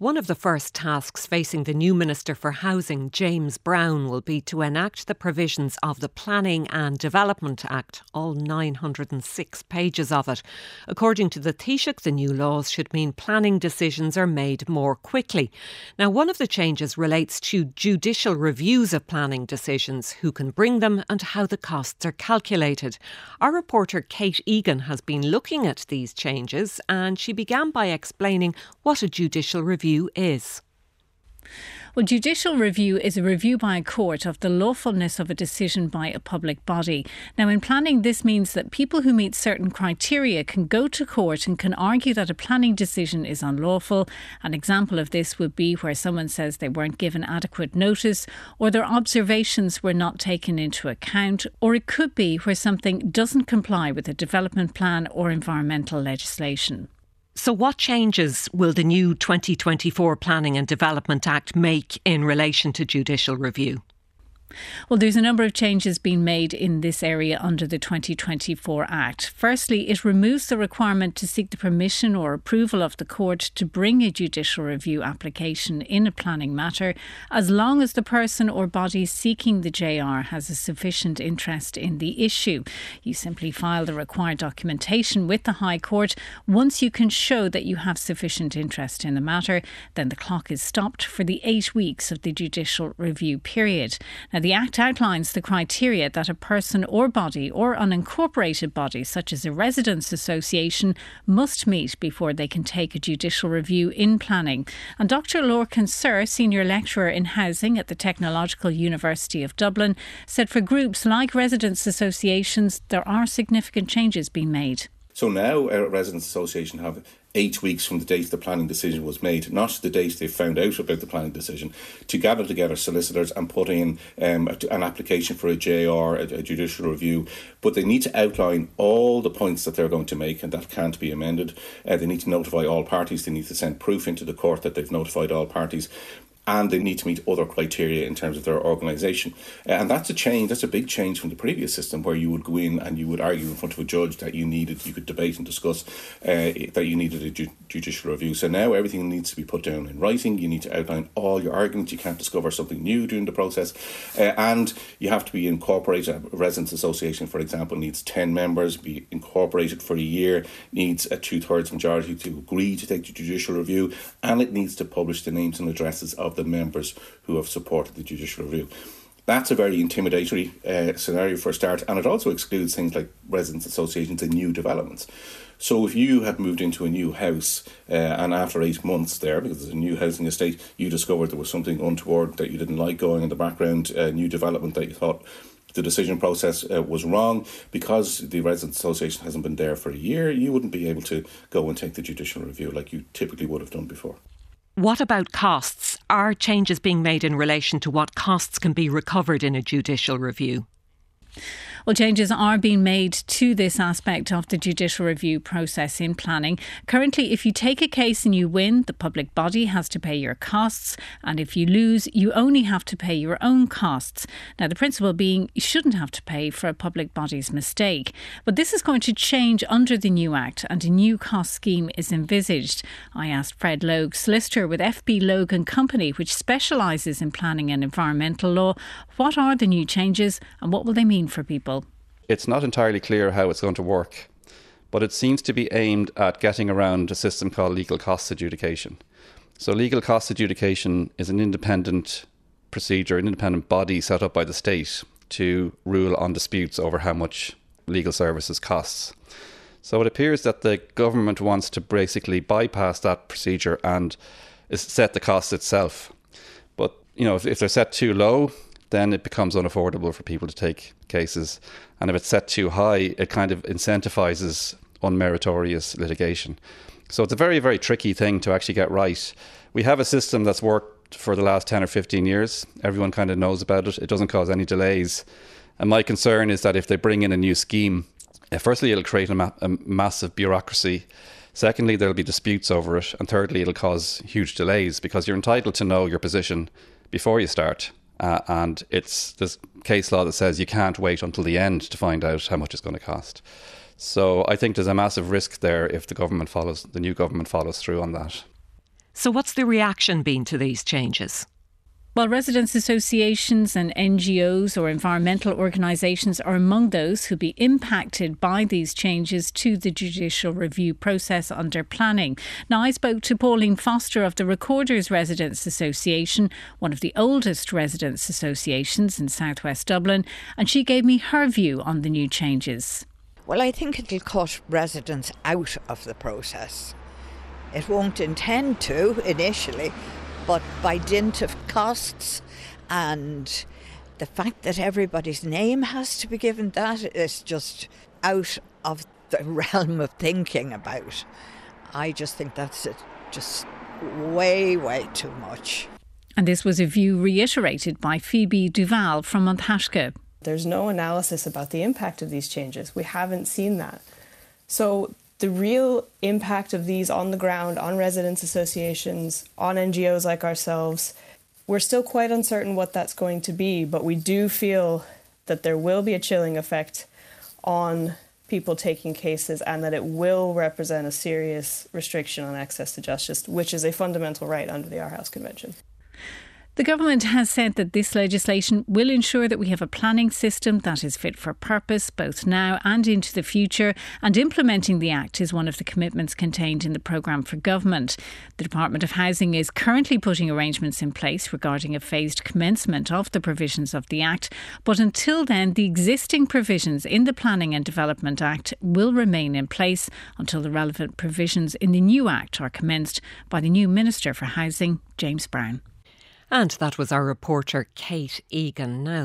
One of the first tasks facing the new Minister for Housing, James Browne, will be to enact the provisions of the Planning and Development Act, all 906 pages of it. According to the Taoiseach, the new laws should mean planning decisions are made more quickly. Now, one of the changes relates to judicial reviews of planning decisions, who can bring them and how the costs are calculated. Our reporter Kate Egan has been looking at these changes, and she began by explaining what a judicial review is. Well, judicial review is a review by a court of the lawfulness of a decision by a public body. Now, in planning, this means that people who meet certain criteria can go to court and can argue that a planning decision is unlawful. An example of this would be where someone says they weren't given adequate notice, or their observations were not taken into account, or it could be where something doesn't comply with a development plan or environmental legislation. So what changes will the new 2024 Planning and Development Act make in relation to judicial review? Well, there's a number of changes being made in this area under the 2024 Act. Firstly, it removes the requirement to seek the permission or approval of the court to bring a judicial review application in a planning matter, as long as the person or body seeking the JR has a sufficient interest in the issue. You simply file the required documentation with the High Court. Once you can show that you have sufficient interest in the matter, then the clock is stopped for the 8 weeks of the judicial review period. Now, the Act outlines the criteria that a person or body or unincorporated body, such as a residents' association, must meet before they can take a judicial review in planning. And Dr Lorcan Sir, Senior Lecturer in Housing at the Technological University of Dublin, said for groups like residents' associations, there are significant changes being made. So now a residents' association have 8 weeks from the date the planning decision was made, not the date they found out about the planning decision, to gather together solicitors and put in an application for a JR, a judicial review. But they need to outline all the points that they're going to make, and that can't be amended. They need to notify all parties. They need to send proof into the court that they've notified all parties. And they need to meet other criteria in terms of their organisation. And that's a change, that's a big change from the previous system, where you would go in and you would argue in front of a judge that you could debate and discuss that you needed a judicial review. So now everything needs to be put down in writing. You need to outline all your arguments. You can't discover something new during the process. And you have to be incorporated. A residents' association, for example, needs 10 members, be incorporated for a year, needs a 2/3 majority to agree to take the judicial review, and it needs to publish the names and addresses of the members who have supported the judicial review. That's a very intimidatory scenario for a start, and it also excludes things like residents' associations and new developments. So if you had moved into a new house and after 8 months there, because it's a new housing estate, you discovered there was something untoward that you didn't like going in the background, new development that you thought the decision process was wrong, because the residents' association hasn't been there for a year, you wouldn't be able to go and take the judicial review like you typically would have done before. What about costs? Are changes being made in relation to what costs can be recovered in a judicial review? Well, changes are being made to this aspect of the judicial review process in planning. Currently, if you take a case and you win, the public body has to pay your costs. And if you lose, you only have to pay your own costs. Now, the principle being you shouldn't have to pay for a public body's mistake. But this is going to change under the new Act, and a new cost scheme is envisaged. I asked Fred Logue, solicitor with FB Logue and Company, which specialises in planning and environmental law, what are the new changes and what will they mean for people? It's not entirely clear how it's going to work, but it seems to be aimed at getting around a system called legal costs adjudication. So legal costs adjudication is an independent procedure, an independent body set up by the state to rule on disputes over how much legal services costs. So it appears that the government wants to basically bypass that procedure and set the costs itself. But, if they're set too low, then it becomes unaffordable for people to take cases. And if it's set too high, it kind of incentivizes unmeritorious litigation. So it's a very, very tricky thing to actually get right. We have a system that's worked for the last 10 or 15 years. Everyone kind of knows about it. It doesn't cause any delays. And my concern is that if they bring in a new scheme, firstly, it'll create a massive bureaucracy. Secondly, there'll be disputes over it. And thirdly, it'll cause huge delays because you're entitled to know your position before you start. And it's this case law that says you can't wait until the end to find out how much it's going to cost. So I think there's a massive risk there if the new government follows through on that. So what's the reaction been to these changes? Well, residents' associations and NGOs or environmental organisations are among those who'll be impacted by these changes to the judicial review process under planning. Now, I spoke to Pauline Foster of the Recorders Residents Association, one of the oldest residents' associations in southwest Dublin, and she gave me her view on the new changes. Well, I think it'll cut residents out of the process. It won't intend to initially, but by dint of costs and the fact that everybody's name has to be given, that is just out of the realm of thinking about. I just think that's just way, way too much. And this was a view reiterated by Phoebe Duval from Monthashka. There's no analysis about the impact of these changes. We haven't seen that. So the real impact of these on the ground, on residents' associations, on NGOs like ourselves, we're still quite uncertain what that's going to be, but we do feel that there will be a chilling effect on people taking cases and that it will represent a serious restriction on access to justice, which is a fundamental right under the Aarhus Convention. The government has said that this legislation will ensure that we have a planning system that is fit for purpose both now and into the future, and implementing the Act is one of the commitments contained in the programme for government. The Department of Housing is currently putting arrangements in place regarding a phased commencement of the provisions of the Act, but until then the existing provisions in the Planning and Development Act will remain in place until the relevant provisions in the new Act are commenced by the new Minister for Housing, James Brown. And that was our reporter Kate Egan. Now